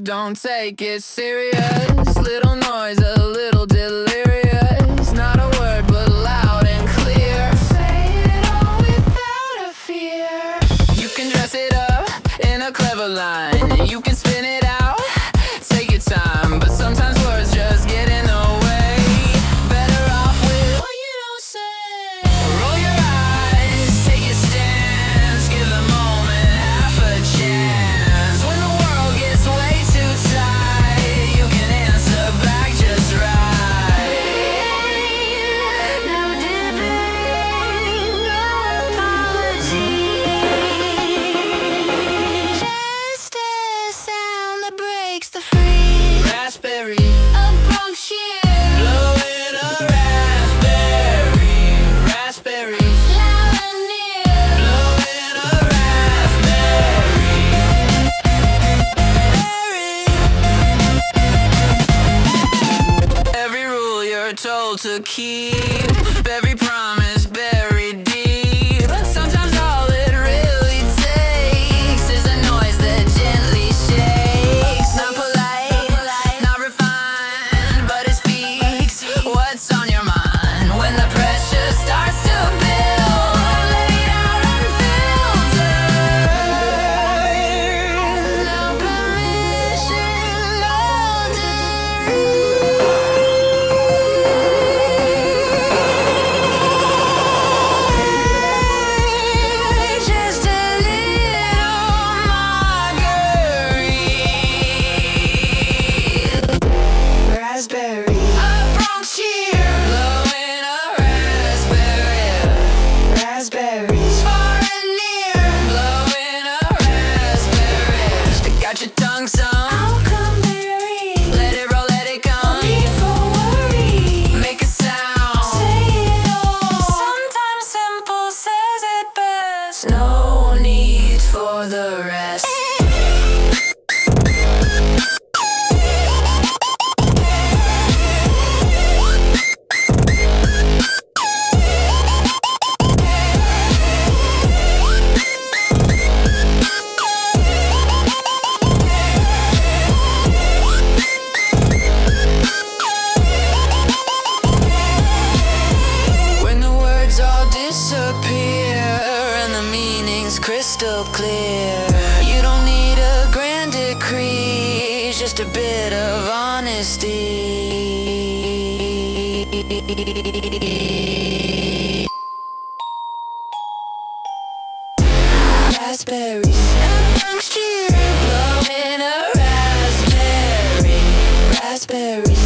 don't take it serious. Little noise, a little delirious. Not a word, but loud and clear. Say it all without a fear. You can dress it up in a clever line. You can spin it out, take your time. But sometimes words just get in the way. Better off with what you don't say. Roll your eyes, take your stance. Give the moment half a chance. When the world gets way too tight, you can answer back just right. No dipping, no apology. Just a sound that breaks the freeze. Raspberry, a Bronx shear. Blowing a raspberry, raspberry. Loud and near. Blowing a raspberry. Every rule you're told to keep, every promise buried deep. Sometimes all it really takes is a noise that gently shakes. Not polite, not refined, but it speaks what's on your mind. When the pressure starts to build, let it out unfiltered. No permission, no just a little marguerite. Raspberry, a Bronx cheer. Blowing a raspberry. Raspberries, far and near. Blowing a raspberry. Got your tongue some. I'll come berry. Let it roll, let it come. No need for worry. Make a sound. Say it all. Sometimes simple says it best. No need for the rest. When the words all disappear and the meaning's crystal clear, you don't need a grand decree, just a bit of honesty. Raspberries, a Bronx cheer. Blowing a raspberry. Raspberries,